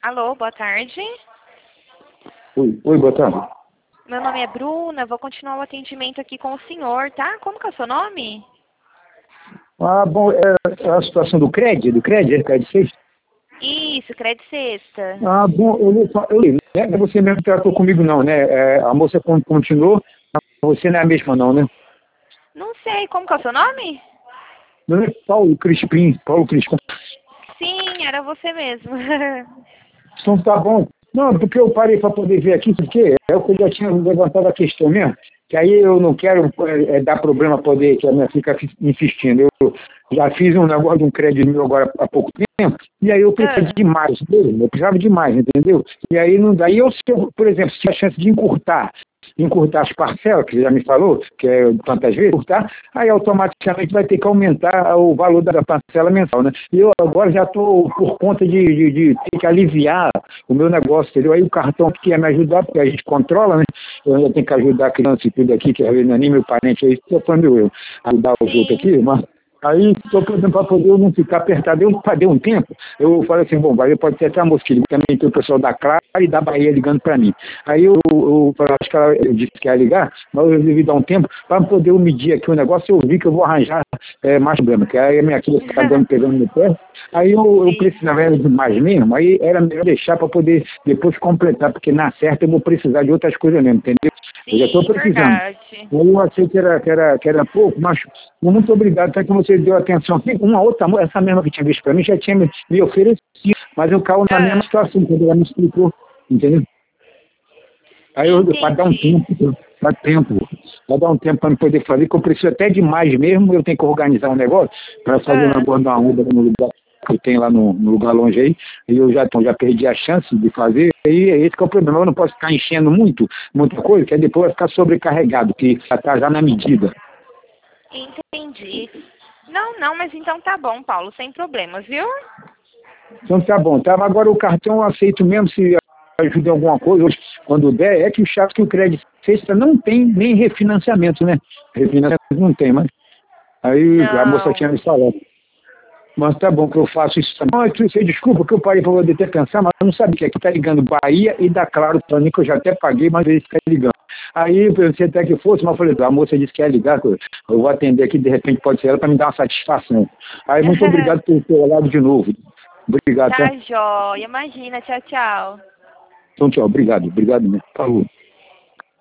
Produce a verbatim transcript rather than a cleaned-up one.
Alô, boa tarde. Oi, oi, boa tarde. Meu nome é Bruna, vou continuar o atendimento aqui com o senhor, tá? Como que é o seu nome? Ah, bom, é a situação do crédito, do crédito, é crédito seis? Isso, crédito sexta. Ah, bom, eu li, eu li, né? Não é você mesmo que tratou comigo, não, né? É, a moça con- continuou, você não é a mesma, não, né? Não sei, como que é o seu nome? Meu nome é Paulo Crispim, Paulo Crispim. Sim, era você mesmo. Então tá bom. Não, porque eu parei para poder ver aqui, porque é o que eu já tinha levantado a questão mesmo, que aí eu não quero é, dar problema poder que a minha filha fica insistindo. Eu já fiz um negócio de um crédito meu agora há pouco tempo, e aí eu precisava Ah, de mais mesmo, eu precisava de mais, entendeu? E aí não daí eu, se eu, por exemplo, se tiver a chance de encurtar, encurtar as parcelas, que você já me falou, que é tantas vezes, encurtar, aí automaticamente vai ter que aumentar o valor da parcela mensal, né? E eu agora já estou por conta de, de, de ter que aliviar o meu negócio, entendeu? Aí o cartão que ia me ajudar, porque a gente controla, né? Eu ainda tenho que ajudar a criança e tudo aqui, que às vezes não é nem meu parente aí, estou falando eu, ajudar os outros sim. aqui, mas aí estou podendo para poder eu não ficar apertado. Eu deu um tempo, eu falei assim, bom, vai, pode ser até a moça que também tem o pessoal da Clara e da Bahia ligando para mim. Aí eu, eu, eu acho que ela disse que ia ligar, mas eu resolvi dar um tempo para poder eu medir aqui o negócio, eu vi que eu vou arranjar é, mais problema, que aí a minha filha está dando, pegando no pé. Aí eu, eu Sim, precisava era de mais mesmo, aí era melhor deixar para poder depois completar, porque na certa eu vou precisar de outras coisas mesmo, entendeu? Eu já estou sim, precisando. verdade. Eu achei que era, que era, que era pouco, mas muito obrigado, até que você deu atenção. Tem uma outra, mo- essa mesma que tinha visto para mim, já tinha me, me oferecido, mas eu caio na mesma Ah, situação, entendeu? Ela me explicou, entendeu? Aí eu, para dar um entendi. tempo, para tempo, para dar um tempo para me poder fazer, que eu preciso até de mais mesmo, eu tenho que organizar um negócio para fazer um Ah, negócio da Uber no lugar que tem lá no, no lugar longe aí, e eu já, então, já perdi a chance de fazer, e é esse que é o problema, eu não posso ficar enchendo muito, muita coisa, que aí depois vai ficar sobrecarregado, que atrasar na medida. entendi. Não, não, mas então tá bom, Paulo, sem problemas, viu? Então tá bom, tá? Agora o cartão eu aceito mesmo se ajuda em alguma coisa, quando der, é que o chato que o crédito sexta não tem nem refinanciamento, né? Refinanciamento não tem, mas aí a moça tinha Não. me falado. Mas tá bom que eu faço isso também. Não, eu sei, desculpa que eu parei para poder ter pensar, mas eu não sabia que aqui tá ligando Bahia e da Claro para mim, que eu já até paguei, mas ele fica ligando. Aí eu pensei até que fosse, mas eu falei, a moça disse que ia ligar, que eu eu vou atender aqui, de repente pode ser ela para me dar uma satisfação. Aí muito obrigado por ter olhado de novo. Obrigado, tá? Tá joia, imagina, tchau, tchau. Então tchau, obrigado, obrigado mesmo. Falou.